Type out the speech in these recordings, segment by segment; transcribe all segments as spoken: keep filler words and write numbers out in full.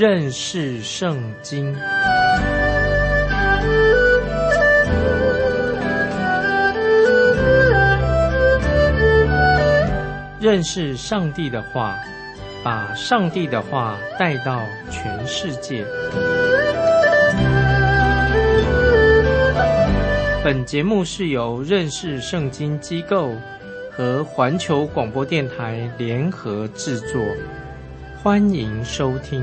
认识圣经。认识上帝的话，把上帝的话带到全世界。本节目是由认识圣经机构和环球广播电台联合制作，欢迎收听。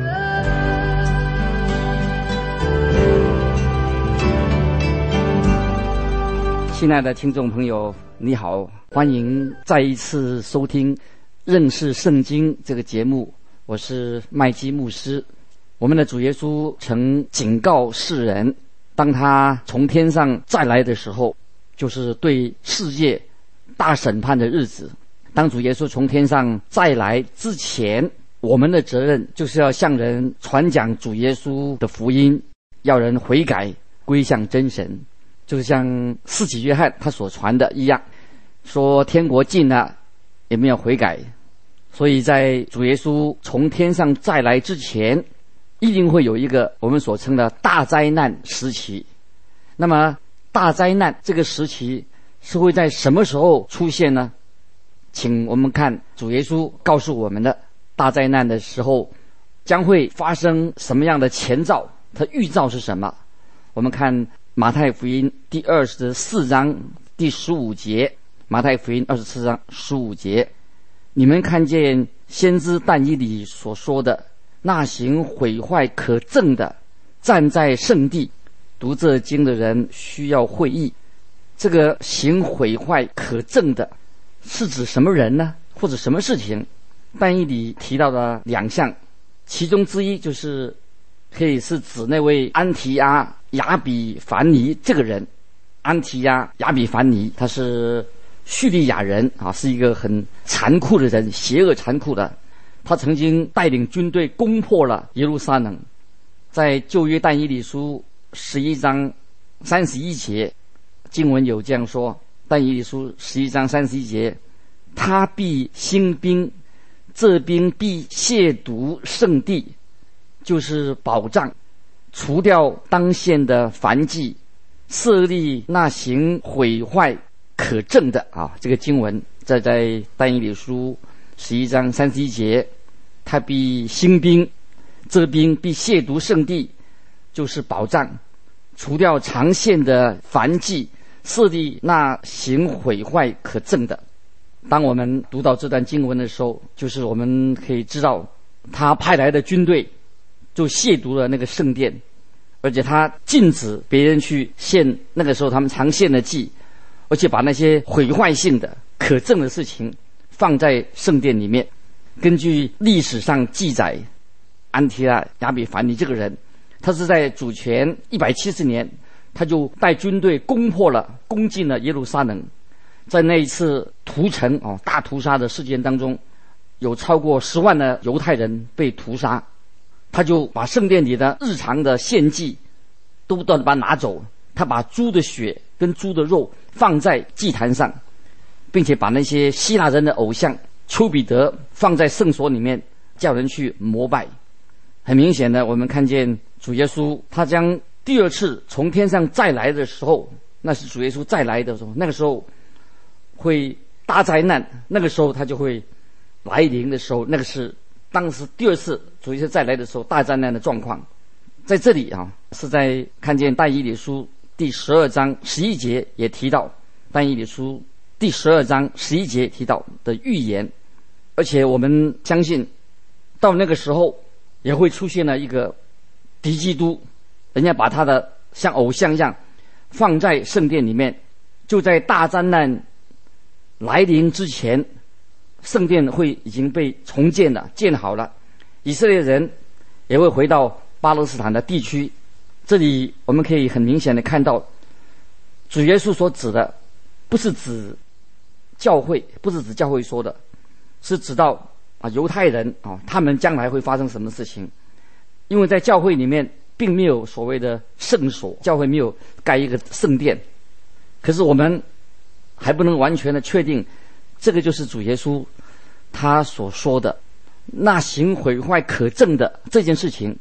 亲爱的听众朋友，你好，欢迎再一次收听认识圣经这个节目，我是麦基牧师。我们的主耶稣曾警告世人，当他从天上再来的时候，就是对世界大审判的日子。当主耶稣从天上再来之前，我们的责任就是要向人传讲主耶稣的福音，要人悔改归向真神，就像施洗约翰他所传的一样，说天国近了，也没有悔改。所以在主耶稣从天上再来之前，一定会有一个我们所称的大灾难时期。那么大灾难这个时期是会在什么时候出现呢？请我们看主耶稣告诉我们的大灾难的时候将会发生什么样的前兆，它预兆是什么。我们看马太福音第二十四章第十五节，马太福音二十四章十五节，你们看见先知但以理所说的，那行毁坏可憎的站在圣地。读这经的人需要会意，这个行毁坏可憎的是指什么人呢？或者什么事情？但以理提到了两项，其中之一就是可以是指那位安提阿亚比凡尼这个人。安提阿亚比凡尼他是叙利亚人啊，是一个很残酷的人，邪恶残酷的。他曾经带领军队攻破了耶路撒冷。在旧约但以理书十一章三十一节，经文有这样说，但以理书十一章三十一节，他必兴兵，这兵必亵渎圣地，就是保障，除掉当献的燔祭，设立那行毁坏可憎的啊。这个经文在在但以理书十一章三十一节，他必兴兵，这兵必亵渎圣地，就是保障，除掉常献的燔祭，设立那行毁坏可憎的。当我们读到这段经文的时候，就是我们可以知道他派来的军队就亵渎了那个圣殿，而且他禁止别人去献那个时候他们常献的祭，而且把那些毁坏性的可憎的事情放在圣殿里面。根据历史上记载，安提阿亚比凡尼这个人，他是在主前一百七十年，他就带军队攻破了攻进了耶路撒冷。在那一次屠城哦大屠杀的事件当中，有超过十万的犹太人被屠杀。他就把圣殿里的日常的献祭都都把它拿走，他把猪的血跟猪的肉放在祭坛上，并且把那些希腊人的偶像丘比特放在圣所里面，叫人去膜拜。很明显的，我们看见主耶稣他将第二次从天上再来的时候，那是主耶稣再来的时候，那个时候会大灾难，那个时候他就会来临的时候，那个是当时第二次主耶稣再来的时候大灾难的状况。在这里啊，是在看见但以理书第十二章十一节也提到，但以理书第十二章十一节提到的预言。而且我们相信到那个时候也会出现了一个敌基督，人家把他的像偶像一样放在圣殿里面，就在大灾难来临之前，圣殿会已经被重建了，建好了，以色列人也会回到巴勒斯坦的地区。这里我们可以很明显的看到，主耶稣所指的不是指教会，不是指教会说的，是指到啊犹太人啊，他们将来会发生什么事情。因为在教会里面并没有所谓的圣所，教会没有盖一个圣殿，可是我们还不能完全的确定这个就是主耶稣他所说的那行毁坏可憎的这件事情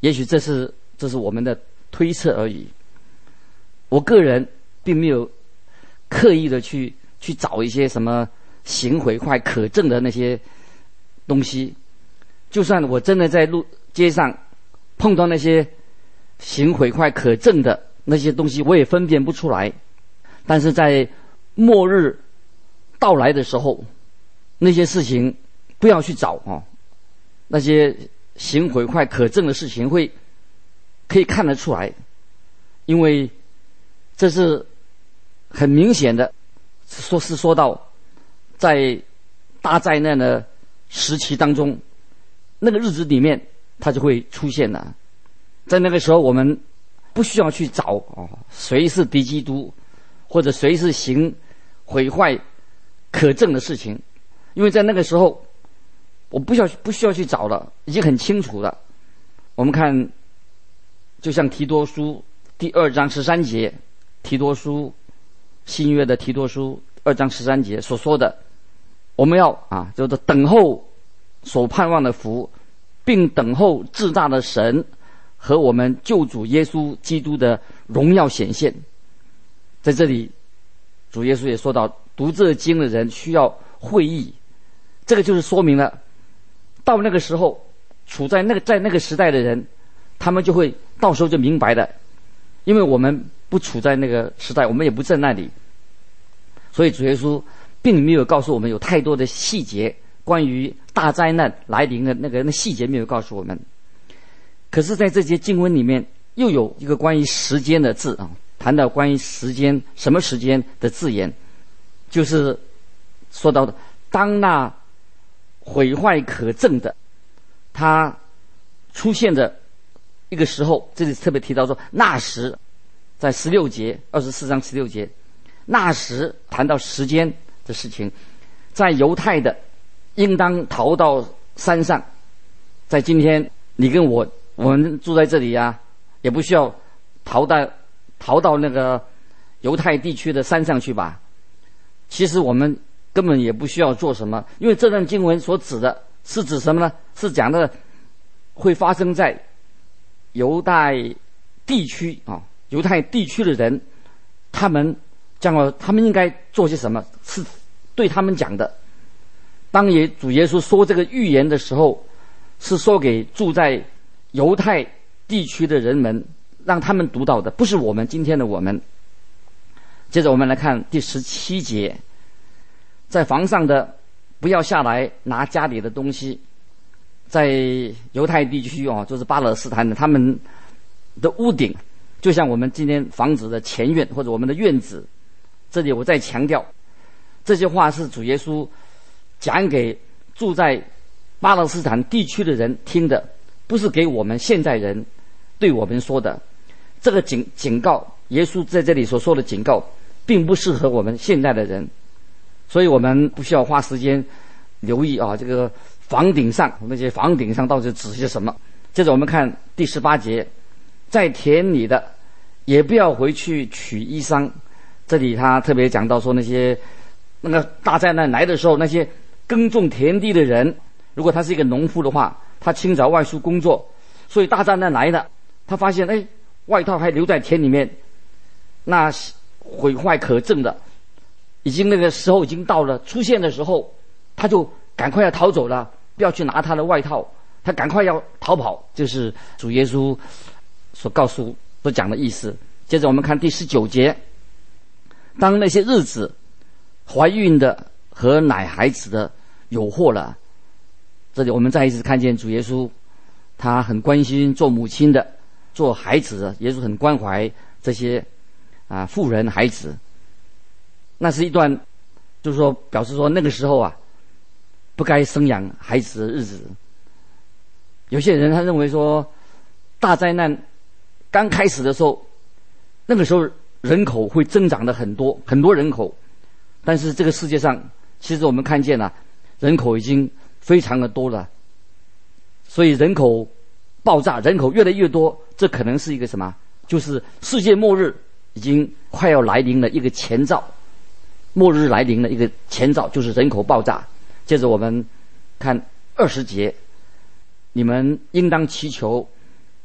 也许这是这是我们的推测而已。我个人并没有刻意的去去找一些什么行毁坏可证的那些东西。就算我真的在路街上碰到那些行毁坏可证的那些东西，我也分辨不出来。但是在末日到来的时候，那些事情不要去找啊，那些行毁坏可证的事情会可以看得出来，因为这是很明显的，说是说到在大灾难的时期当中，那个日子里面它就会出现了。在那个时候，我们不需要去找哦，谁是敌基督，或者谁是行毁坏可证的事情，因为在那个时候，我不需要不需要去找了，已经很清楚了。我们看，就像提多书第二章十三节，提多书新约的提多书二章十三节所说的，我们要啊，就是等候所盼望的福，并等候至大的神和我们救主耶稣基督的荣耀显现。在这里，主耶稣也说到，读这经的人需要会意。这个就是说明了，到那个时候，处在那个在那个时代的人，他们就会到时候就明白的。因为我们不处在那个时代，我们也不在那里，所以主耶稣并没有告诉我们有太多的细节，关于大灾难来临的那个那细节没有告诉我们。可是在这些经文里面，又有一个关于时间的字啊，谈到关于时间什么时间的字眼，就是说到的，当那毁坏可证的它出现的一个时候，这里特别提到说那时，在十六节二十四章十六节，那时谈到时间的事情，在犹太的应当逃到山上。在今天你跟我我们住在这里啊，也不需要逃到逃到那个犹太地区的山上去吧。其实我们根本也不需要做什么，因为这段经文所指的是指什么呢？是讲的会发生在犹太地区啊，犹太地区的人，他们将来他们应该做些什么，是对他们讲的。当耶主耶稣说这个预言的时候，是说给住在犹太地区的人们，让他们读到的，不是我们今天的我们。接着我们来看第十七节，在房上的不要下来拿家里的东西。在犹太地区啊，就是巴勒斯坦的，他们的屋顶就像我们今天房子的前院或者我们的院子。这里我再强调，这些话是主耶稣讲给住在巴勒斯坦地区的人听的，不是给我们现在人对我们说的。这个警警告，耶稣在这里所说的警告，并不适合我们现在的人，所以我们不需要花时间留意啊，这个房顶上那些房顶上到底指些什么。接着我们看第十八节，在田里的也不要回去取衣裳。这里他特别讲到说，那些那个大灾难来的时候，那些耕种田地的人，如果他是一个农夫的话，他清早外出工作，所以大灾难来了，他发现哎，外套还留在田里面，那毁坏可证的，已经那个时候已经到了，出现的时候，他就赶快要逃走了，不要去拿他的外套，他赶快要逃跑，就是主耶稣所告诉所讲的意思。接着我们看第十九节，当那些日子怀孕的和奶孩子的有祸了。这里我们再一次看见主耶稣，他很关心做母亲的、做孩子的，耶稣很关怀这些啊妇人孩子。那是一段就是说表示说那个时候啊不该生养孩子的日子。有些人他认为说大灾难刚开始的时候，那个时候人口会增长的很多很多人口，但是这个世界上其实我们看见了、啊、人口已经非常的多了，所以人口爆炸，人口越来越多，这可能是一个什么？就是世界末日已经快要来临的一个前兆，末日来临的一个前兆就是人口爆炸。接着我们看二十节，你们应当祈求，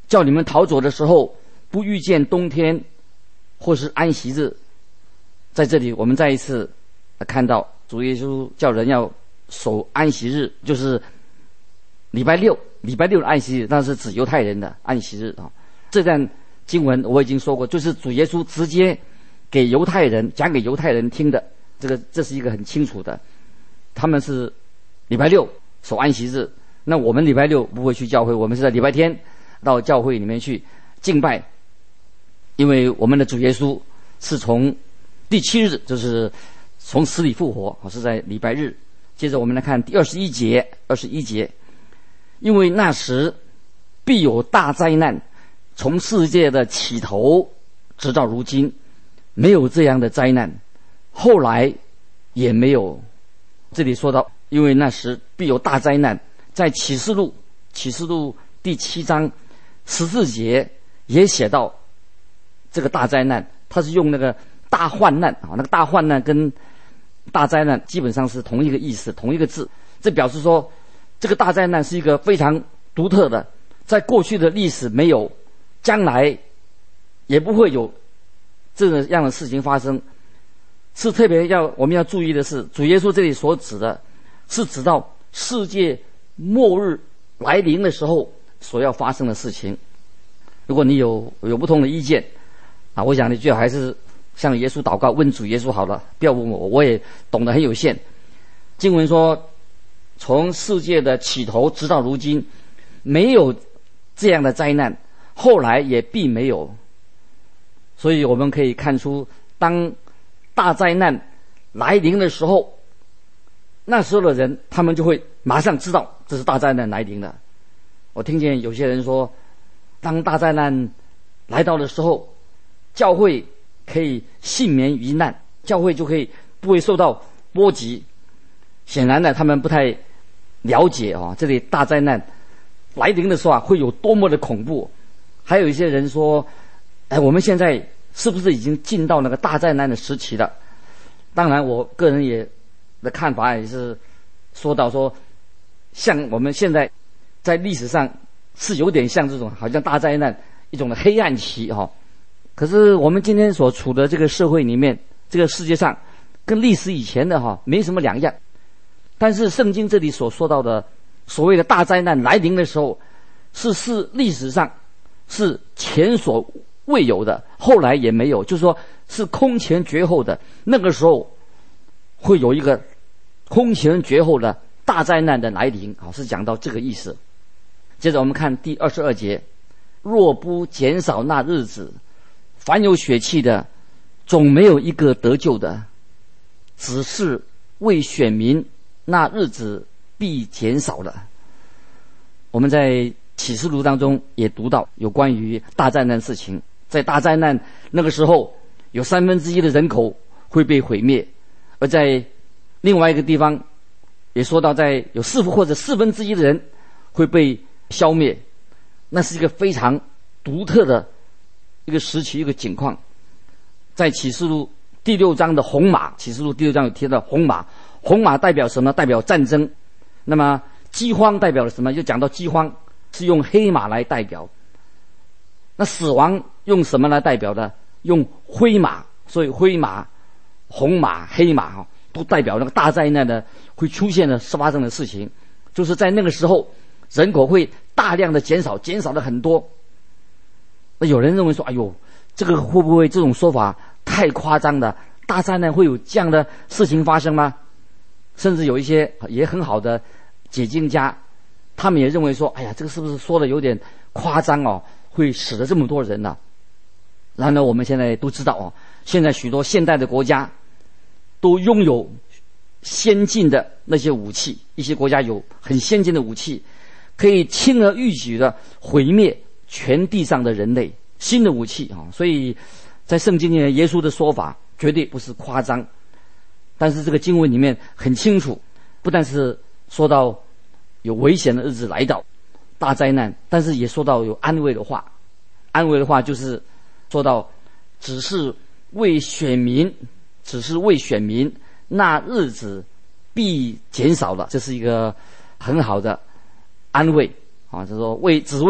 叫你们逃走的时候不遇见冬天或是安息日。在这里我们再一次看到主耶稣叫人要守安息日，就是礼拜六，礼拜六的安息日，那是指犹太人的安息日啊。这段经文我已经说过，就是主耶稣直接给犹太人讲给犹太人听的，这个这是一个很清楚的。他们是礼拜六守安息日，那我们礼拜六不会去教会，我们是在礼拜天到教会里面去敬拜，因为我们的主耶稣是从第七日，就是从死里复活，是在礼拜日。接着我们来看第二十一节，二十一节，因为那时必有大灾难，从世界的起头直到如今，没有这样的灾难，后来也没有。这里说到，因为那时必有大灾难，在启示录，启示录第七章十四节也写到这个大灾难，它是用那个大患难啊，那个大患难跟大灾难基本上是同一个意思，同一个字。这表示说，这个大灾难是一个非常独特的，在过去的历史没有，将来也不会有这样的事情发生。是特别要我们要注意的是，主耶稣这里所指的是指到世界末日来临的时候所要发生的事情。如果你有有不同的意见啊，我想你最好还是向耶稣祷告，问主耶稣好了，不要问我，我也懂得很有限。经文说，从世界的起头直到如今，没有这样的灾难，后来也必没有。所以我们可以看出，当大灾难来临的时候，那时候的人他们就会马上知道这是大灾难来临了。我听见有些人说，当大灾难来到的时候，教会可以幸免于难，教会就可以不会受到波及。显然呢，他们不太了解啊，这里大灾难来临的时候啊，会有多么的恐怖。还有一些人说，哎，我们现在是不是已经进到那个大灾难的时期了？当然，我个人也的看法也是说到说，像我们现在在历史上是有点像这种好像大灾难一种的黑暗期哈。可是我们今天所处的这个社会里面，这个世界上跟历史以前的哈没什么两样。但是圣经这里所说到的所谓的大灾难来临的时候，是是历史上是前所未有的，后来也没有，就是说是空前绝后的。那个时候会有一个空前绝后的大灾难的来临，好，是讲到这个意思。接着我们看第二十二节，若不减少那日子，凡有血气的总没有一个得救的，只是为选民，那日子必减少了。我们在启示录当中也读到有关于大灾难的事情，在大灾难那个时候，有三分之一的人口会被毁灭，而在另外一个地方也说到，在有四或者四分之一的人会被消灭。那是一个非常独特的一个时期，一个景况。在启示录第六章的红马，启示录第六章有提到红马，红马代表什么？代表战争。那么饥荒代表了什么？又讲到饥荒是用黑马来代表。那死亡用什么来代表的？用灰马。所以灰马、红马、黑马都代表那个大灾难的会出现的发生的事情。就是在那个时候，人口会大量的减少，减少了很多。那有人认为说，哎呦，这个会不会这种说法太夸张了？大灾难会有这样的事情发生吗？甚至有一些也很好的解经家，他们也认为说，哎呀，这个是不是说的有点夸张哦？会死了这么多人呢、啊？然而我们现在都知道哦，现在许多现代的国家都拥有先进的那些武器，一些国家有很先进的武器，可以轻而易举的毁灭全地上的人类。新的武器啊，所以在圣经里面耶稣的说法绝对不是夸张。但是这个经文里面很清楚，不但是说到有危险的日子来到，大灾难，但是也说到有安慰的话。安慰的话就是说到只是为选民，只是为选民，那日子必减少了。这是一个很好的安慰啊，就是说为只为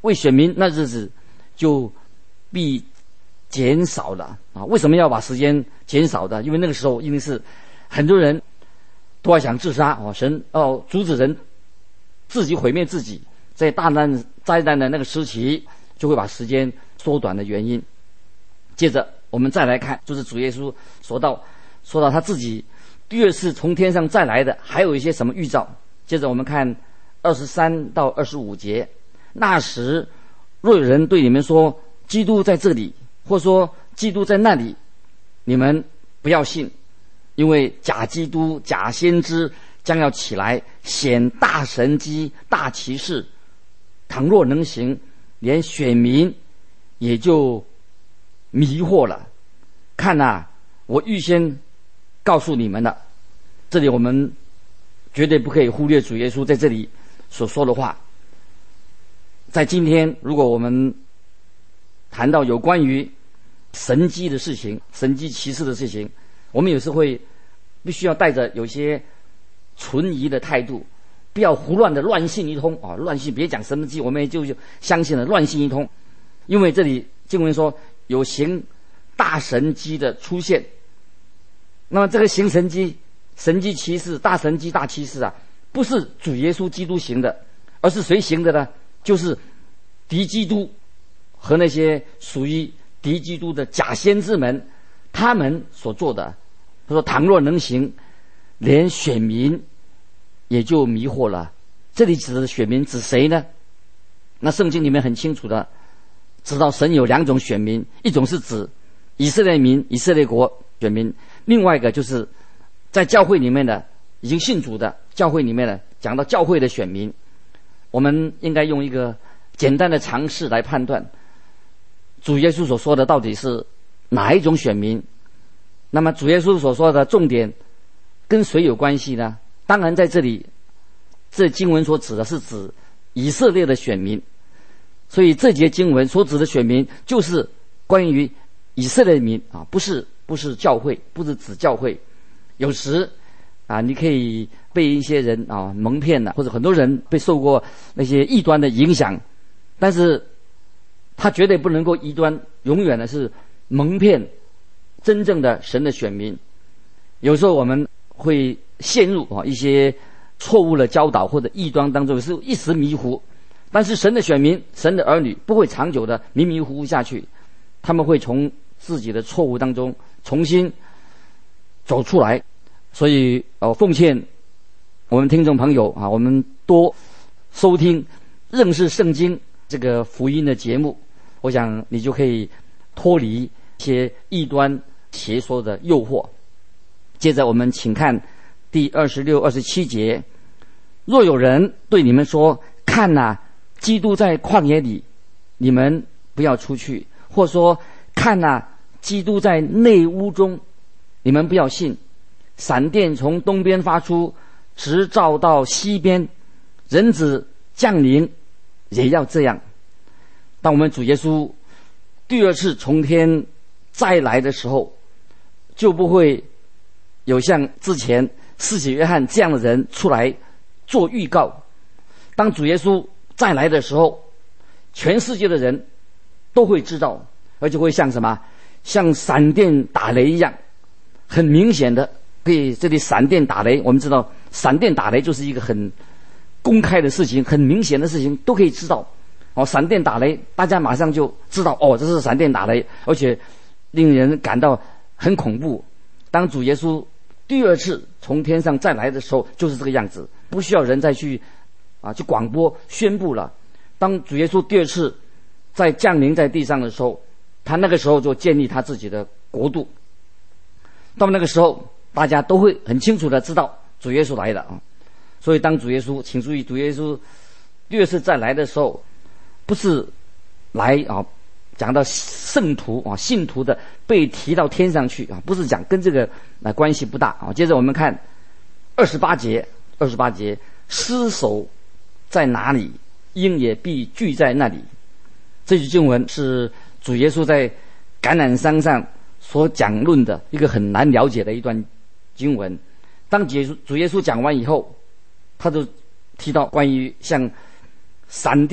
为选民那日子就必减少了啊！为什么要把时间减少的？因为那个时候因为是很多人都要想自杀啊，神要阻止人自己毁灭自己，在大难灾难的那个时期就会把时间缩短的原因。接着我们再来看，就是主耶稣说到说到他自己第二次从天上再来的还有一些什么预兆。接着我们看二十三到二十五节，那时若有人对你们说基督在这里，或说基督在那里，你们不要信，因为假基督假先知将要起来显大神机大奇事，倘若能行，连选民也就迷惑了。看啊，我预先告诉你们了。这里我们绝对不可以忽略主耶稣在这里所说的话。在今天如果我们谈到有关于神迹的事情，神迹奇事的事情，我们有时会必须要带着有些存疑的态度，不要胡乱的乱信一通啊！乱信，别讲神迹，我们也就相信了，乱信一通。因为这里经文说有行大神迹的出现，那么这个行神迹、神迹奇事、大神迹、大奇事啊，不是主耶稣基督行的，而是谁行的呢？就是敌基督和那些属于敌基督的假先知们，他们所做的。他说倘若能行，连选民也就迷惑了。这里指的选民指谁呢？那圣经里面很清楚的知道神有两种选民，一种是指以色列民、以色列国选民，另外一个就是在教会里面的已经信主的教会里面的，讲到教会的选民。我们应该用一个简单的常识来判断主耶稣所说的到底是哪一种选民。那么主耶稣所说的重点跟谁有关系呢？当然在这里这经文所指的是指以色列的选民，所以这节经文所指的选民就是关于以色列民啊，不是不是教会，不是指教会。有时啊，你可以被一些人啊蒙骗了，或者很多人被受过那些异端的影响，但是他绝对不能够异端，永远的是蒙骗真正的神的选民。有时候我们会陷入啊一些错误的教导或者异端当中，是一时迷糊。但是神的选民、神的儿女不会长久的迷迷糊糊下去，他们会从自己的错误当中重新走出来。所以呃，奉劝我们听众朋友啊，我们多收听认识圣经这个福音的节目，我想你就可以脱离一些异端邪说的诱惑。接着我们请看第二十六、二十七节，若有人对你们说，看哪，基督在旷野里，你们不要出去；或说，看哪，基督在内屋中，你们不要信。闪电从东边发出，直照到西边，人子降临也要这样。当我们主耶稣第二次从天再来的时候，就不会有像之前施洗约翰这样的人出来做预告。当主耶稣再来的时候，全世界的人都会知道，而且会像什么，像闪电打雷一样，很明显的。可以这里闪电打雷，我们知道闪电打雷就是一个很公开的事情，很明显的事情，都可以知道。哦，闪电打雷，大家马上就知道，哦，这是闪电打雷，而且令人感到很恐怖。当主耶稣第二次从天上再来的时候，就是这个样子，不需要人再去啊去广播宣布了。当主耶稣第二次在降临在地上的时候，他那个时候就建立他自己的国度。到那个时候，大家都会很清楚的知道主耶稣来了啊。所以当主耶稣，请注意，主耶稣第二次再来的时候，不是来啊讲到圣徒啊信徒的被提到天上去啊，不是讲，跟这个啊关系不大啊。接着我们看二十八节，二十八节，尸首在哪里，鹰也必聚在那里。这句经文是主耶稣在橄榄山上所讲论的一个很难了解的一段经文。当主耶稣讲完以后，他就提到关于像闪电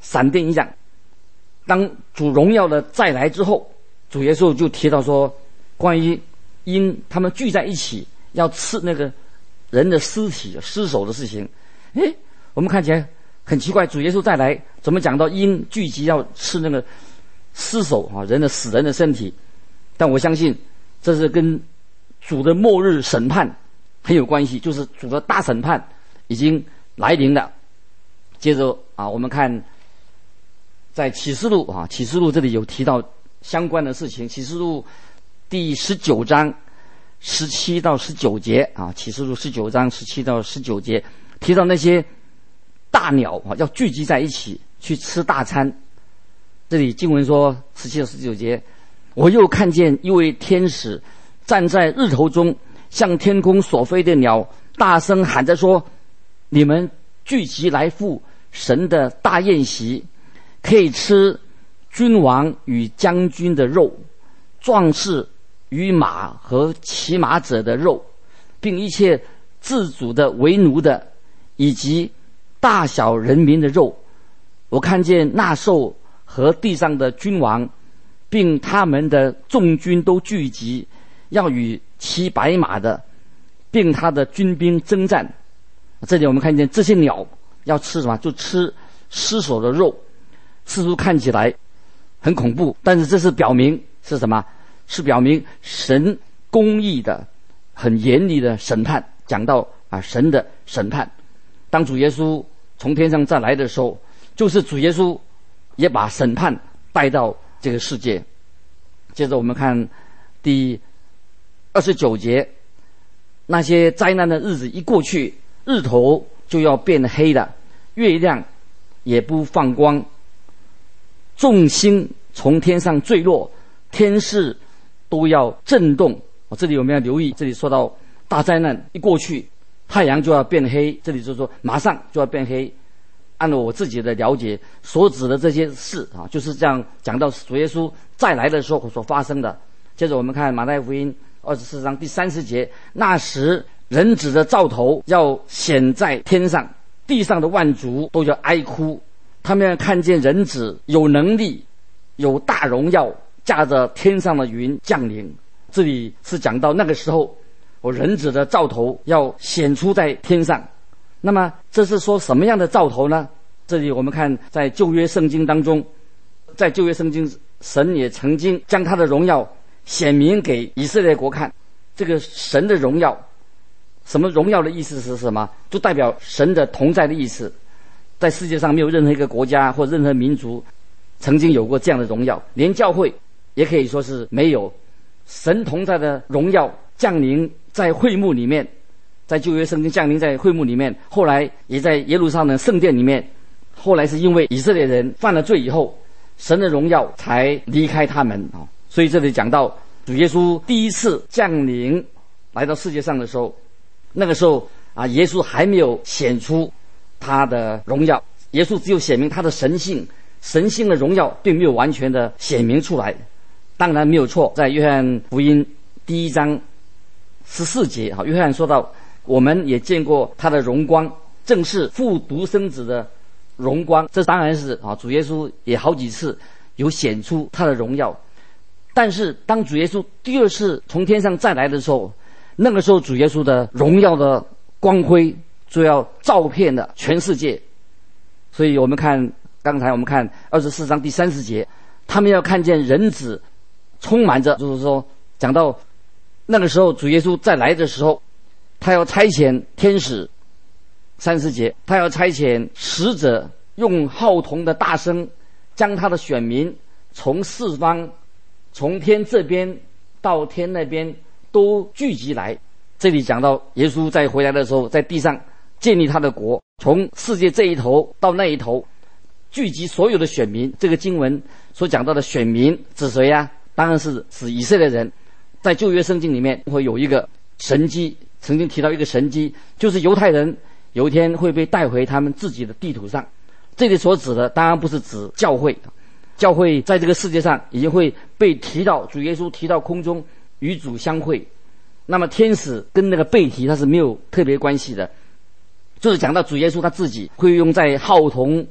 闪电一样。当主荣耀的再来之后，主耶稣就提到说，关于鹰他们聚在一起要吃那个人的尸体尸首的事情。诶，我们看起来很奇怪，主耶稣再来怎么讲到鹰聚集要吃那个尸首啊，人的死人的身体？但我相信这是跟主的末日审判很有关系，就是主的大审判已经来临了。接着啊，我们看在启示录啊，启示录这里有提到相关的事情。启示录第十九章十七到十九节啊，启示录十九章十七到十九节提到那些大鸟啊要聚集在一起去吃大餐。这里经文说十七到十九节，我又看见一位天使站在日头中，向天空所飞的鸟大声喊着说，你们聚集来赴神的大宴席，可以吃君王与将军的肉，壮士与马和骑马者的肉，并一切自主的为奴的，以及大小人民的肉。我看见那兽和地上的君王并他们的众军都聚集，要与骑白马的并他的军兵征战。这里我们看见这些鸟要吃什么？就吃尸首的肉，似乎看起来很恐怖，但是这是表明是什么？是表明神公义的很严厉的审判。讲到啊神的审判，当主耶稣从天上再来的时候，就是主耶稣也把审判带到这个世界。接着我们看第二十九节，那些灾难的日子一过去，日头就要变黑了，月亮也不放光，众星从天上坠落，天势都要震动。哦，这里我们要留意，这里说到大灾难一过去，太阳就要变黑，这里就说马上就要变黑。按照我自己的了解，所指的这些事啊，就是这样讲到主耶稣再来的时候所发生的。接着我们看马太福音二十四章第三十节，那时人子的兆头要显在天上，地上的万族都要哀哭，他们要看见人子有能力有大荣耀，驾着天上的云降临。这里是讲到那个时候，我人子的兆头要显出在天上。那么这是说什么样的兆头呢？这里我们看在旧约圣经当中，在旧约圣经神也曾经将他的荣耀显明给以色列国看。这个神的荣耀，什么荣耀的意思是什么？就代表神的同在的意思。在世界上没有任何一个国家或任何民族曾经有过这样的荣耀，连教会也可以说是没有。神同在的荣耀降临在会幕里面，在旧约圣经降临在会幕里面，后来也在耶路撒冷圣殿里面。后来是因为以色列人犯了罪以后，神的荣耀才离开他们啊。所以这里讲到主耶稣第一次降临来到世界上的时候，那个时候啊，耶稣还没有显出他的荣耀，耶稣只有显明他的神性，神性的荣耀并没有完全的显明出来。当然没有错，在约翰福音第一章十四节啊，约翰说到我们也见过他的荣光，正是父独生子的荣光。这当然是啊，主耶稣也好几次有显出他的荣耀。但是当主耶稣第二次从天上再来的时候，那个时候主耶稣的荣耀的光辉就要照遍了全世界。所以我们看刚才我们看二十四章第三十节，他们要看见人子充满着，就是说讲到那个时候主耶稣再来的时候，他要差遣天使，三十节，他要差遣使者，用号筒的大声，将他的选民从四方，从天这边到天那边都聚集来。这里讲到耶稣在回来的时候，在地上建立他的国，从世界这一头到那一头聚集所有的选民。这个经文所讲到的选民指谁呀？当然是指以色列人。在旧约圣经里面会有一个神迹，曾经提到一个神迹，就是犹太人有一天会被带回他们自己的地图上。这里所指的当然不是指教会，教会在这个世界上已经会被提到，主耶稣提到空中与主相会。那么天使跟那个被提它是没有特别关系的，就是讲到主耶稣他自己会用在号筒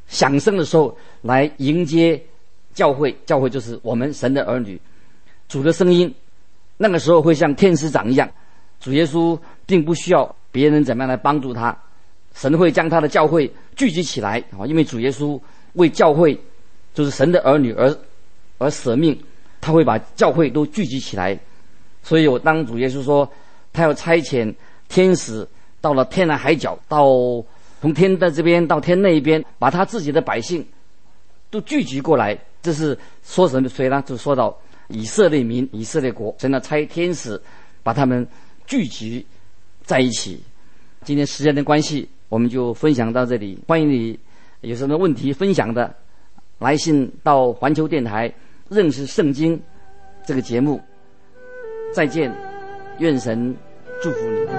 响声的时候来迎接教会，教会就是我们神的儿女。主的声音那个时候会像天使长一样，主耶稣并不需要别人怎么样来帮助他，神会将他的教会聚集起来，因为主耶稣为教会就是神的儿女而而舍命，他会把教会都聚集起来。所以我当主耶稣说他要差遣天使到了天南海角，到从天的这边到天那一边，把他自己的百姓都聚集过来，这是说什么？谁呢？就说到以色列民、以色列国，神要差天使把他们聚集在一起。今天时间的关系，我们就分享到这里。欢迎你有什么问题分享的，来信到环球电台认识圣经这个节目。再见，愿神祝福你。